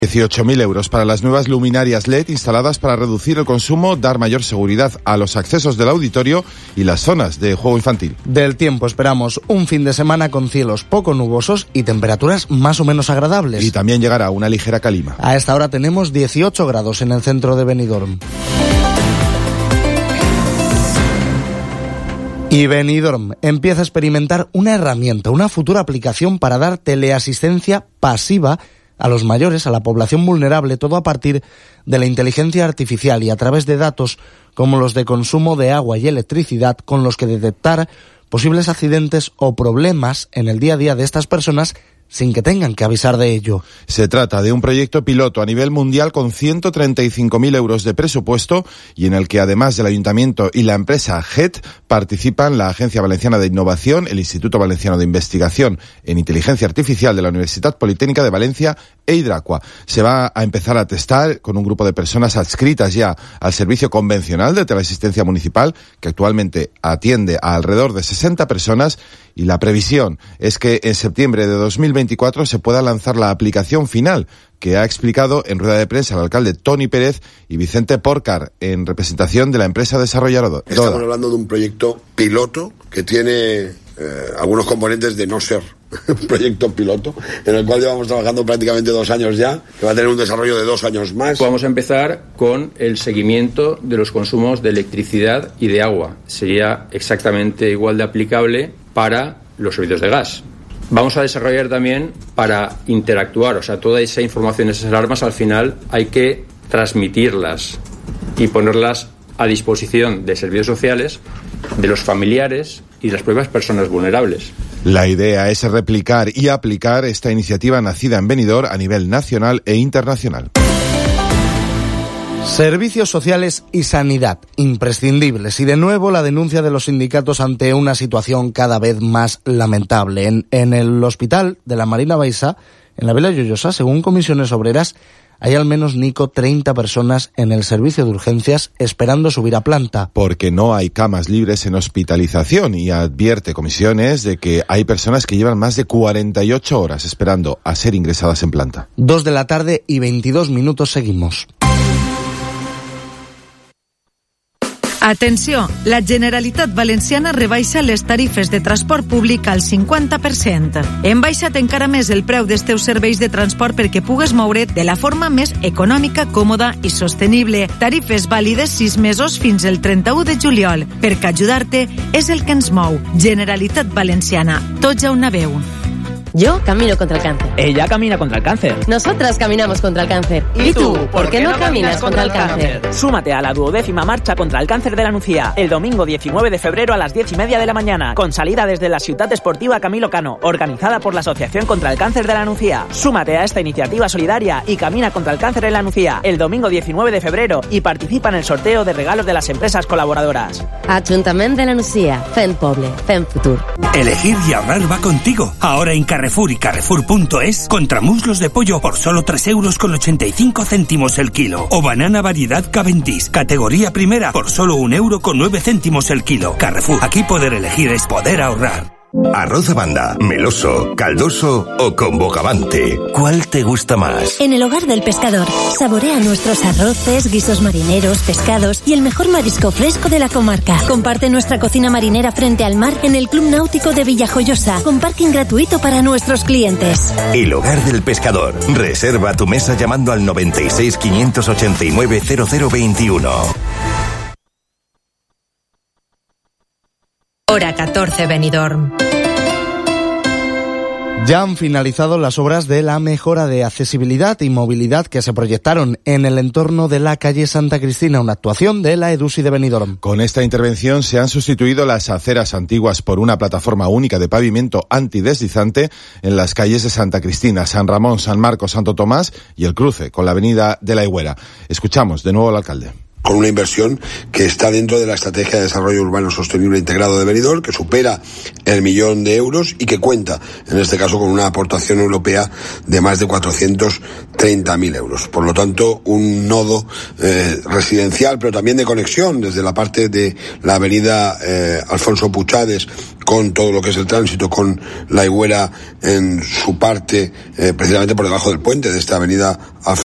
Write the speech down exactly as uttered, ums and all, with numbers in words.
dieciocho mil euros para las nuevas luminarias L E D instaladas para reducir el consumo, dar mayor seguridad a los accesos del auditorio y las zonas de juego infantil. Del tiempo esperamos un fin de semana con cielos poco nubosos y temperaturas más o menos agradables. Y también llegará una ligera calima. A esta hora tenemos dieciocho grados en el centro de Benidorm. Y Benidorm empieza a experimentar una herramienta, una futura aplicación para dar teleasistencia pasiva a los mayores, a la población vulnerable, todo a partir de la inteligencia artificial y a través de datos como los de consumo de agua y electricidad, con los que detectar posibles accidentes o problemas en el día a día de estas personas sin que tengan que avisar de ello. Se trata de un proyecto piloto a nivel mundial con ciento treinta y cinco mil euros de presupuesto y en el que además del Ayuntamiento y la empresa G E T participan la Agencia Valenciana de Innovación, el Instituto Valenciano de Investigación en Inteligencia Artificial de la Universidad Politécnica de Valencia e Hidracua. Se va a empezar a testar con un grupo de personas adscritas ya al servicio convencional de teleasistencia municipal, que actualmente atiende a alrededor de sesenta personas, y la previsión es que en septiembre de dos mil veinticuatro se pueda lanzar la aplicación final, que ha explicado en rueda de prensa el alcalde Toni Pérez y Vicente Porcar, en representación de la empresa desarrolladora. Estamos hablando de un proyecto piloto que tiene eh, algunos componentes de no ser un proyecto piloto, en el cual llevamos trabajando prácticamente dos años ya, que va a tener un desarrollo de dos años más. Vamos a empezar con el seguimiento de los consumos de electricidad y de agua. Sería exactamente igual de aplicable para los servicios de gas. Vamos a desarrollar también para interactuar, o sea, toda esa información, esas alarmas, al final hay que transmitirlas y ponerlas a disposición de servicios sociales, de los familiares y de las propias personas vulnerables. La idea es replicar y aplicar esta iniciativa nacida en Benidorm a nivel nacional e internacional. Servicios sociales y sanidad, imprescindibles. Y de nuevo la denuncia de los sindicatos ante una situación cada vez más lamentable. En, en el hospital de la Marina Baixa, en la Vila Lloyosa, según comisiones obreras, hay al menos, Nico, treinta personas en el servicio de urgencias esperando subir a planta. Porque no hay camas libres en hospitalización, y advierte comisiones de que hay personas que llevan más de cuarenta y ocho horas esperando a ser ingresadas en planta. Dos de la tarde y veintidós minutos seguimos. Atenció, la Generalitat Valenciana rebaixa les tarifes de transport públic al cinquanta per cent. Hem baixat encara més el preu dels teus serveis de transport perquè pugues moure't de la forma més econòmica, còmoda i sostenible. Tarifes vàlides sis mesos fins el trenta-u de juliol, perquè ajudar-te és el que ens mou. Generalitat Valenciana, tots a una veu. Yo camino contra el cáncer. Ella camina contra el cáncer. Nosotras caminamos contra el cáncer. ¿Y tú? ¿Por qué no caminas contra el cáncer? Súmate a la duodécima marcha contra el cáncer de la Nucía, el domingo diecinueve de febrero a las diez y media de la mañana, con salida desde la Ciutat Esportiva Camilo Cano, organizada por la Asociación contra el Cáncer de la Nucía. Súmate a esta iniciativa solidaria y camina contra el cáncer en la Nucía, el domingo diecinueve de febrero, y participa en el sorteo de regalos de las empresas colaboradoras. Ajuntament de la Nucía, fent poble, fent futur. Elegir y ahorrar va contigo. Ahora en Carrefour y Carrefour punto es, contramuslos de pollo por solo tres euros con ochenta y cinco céntimos el kilo. O banana variedad Cavendish, categoría primera, por solo un euro con nueve céntimos el kilo. Carrefour, aquí poder elegir es poder ahorrar. Arroz a banda, meloso, caldoso o con bogavante. ¿Cuál te gusta más? En el Hogar del Pescador, saborea nuestros arroces, guisos marineros, pescados y el mejor marisco fresco de la comarca. Comparte nuestra cocina marinera frente al mar en el Club Náutico de Villajoyosa, con parking gratuito para nuestros clientes. El Hogar del Pescador. Reserva tu mesa llamando al noventa y seis, quinientos ochenta y nueve, cero cero veintiuno. Hora catorce, Benidorm. Ya han finalizado las obras de la mejora de accesibilidad y movilidad que se proyectaron en el entorno de la calle Santa Cristina, una actuación de la EDUSI de Benidorm. Con esta intervención se han sustituido las aceras antiguas por una plataforma única de pavimento antideslizante en las calles de Santa Cristina, San Ramón, San Marcos, Santo Tomás y el cruce con la avenida de la Higuera. Escuchamos de nuevo al alcalde. con una inversión que está dentro de la Estrategia de Desarrollo Urbano Sostenible Integrado de Benidorm, que supera el millón de euros y que cuenta, en este caso, con una aportación europea de más de cuatrocientos treinta mil euros. Por lo tanto, un nodo eh, residencial, pero también de conexión desde la parte de la avenida eh, Alfonso Puchades, con todo lo que es el tránsito, con la Higuera en su parte, eh, precisamente por debajo del puente de esta avenida Alfonso